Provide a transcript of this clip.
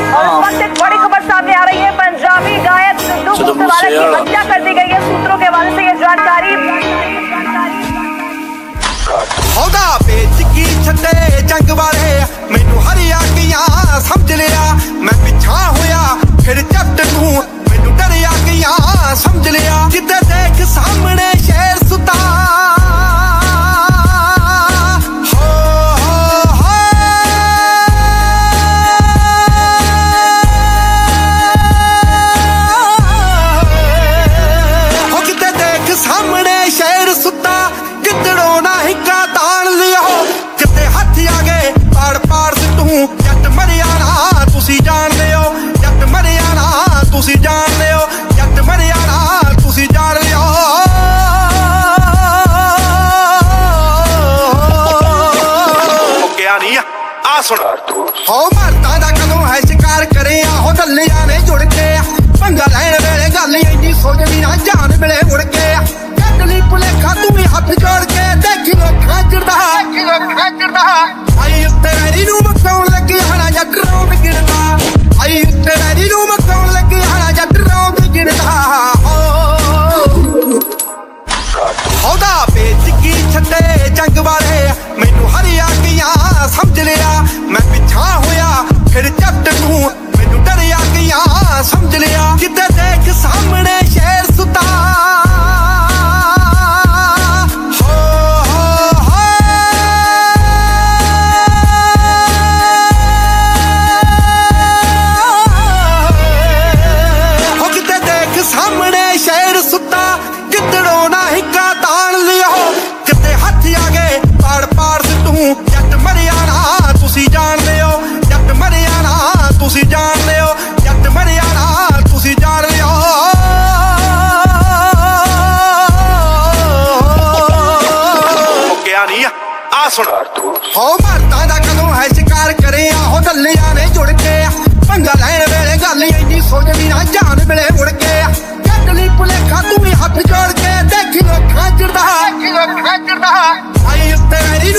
और इस वक्त एक बड़ी खबर सामने आ रही है। पंजाबी गायक सिद्धू मूसेवाला की हत्या कर दी गई है। सूत्रों के हवाले से ये जानकारी बेच की छड्डे जंग वाले मैनू हरिया किया समझ लिया मैं पिछा होया फिर जट तू मैनू डरिया किया समझ लिया किते देख सामने शेर सुता किते देख सामने शेर सुता गिदड़ो ना हिक्का तान लिया किते हथ आ गए पाड़ पाड़ सिद्धू जट मरिया ना तुसी जान लियो जट मरिया ना तुसी जान लियो जट मरिया ना तुसी जान लियो क्या नहीं आ सुन हो मरदा दा कदों है शिकार करे हो दलिया ने जुड़ के पंगा लैण वेले गल इंनी सोचदी ना जान मिले मुड़ के जटली भुलेखा तू भी हथ जोड़ के देखी लो खाचरदा आई उत्ते वैरी नू मकाउण लगी हना जट रौंद गिणदा आई उत्ते वैरी नू मकाउण लगी हना जट रौंद गिणदा होदा बेच की छड्डे जंग वाले मैनू हरिया किया समझ लिया मैं पिछा होया फिर जट तू मैनू डरिया किया समझ लिया किते देख सामने शेर सुता सामने शेर सुता गिदड़ो ना हिक्का तान लियो किते हथ आ गए पाड़ पाड़ सिद्धू जट मरिया ना तुसी जान लियो जट मरिया ना तुसी जान लियो जट मरिया ना तुसी जान लियो क्या नहीं आ सुन हो मरदा दा कदों है शिकार करे हो दलिया ने जुड़ के पंगा लैण वेले गल इंनी सोचदी ना जान मिले मुड़ के जटली भुलेखा तू भी हथ जोड़ के देखी लो खाचरदा आई उत्ते वैरी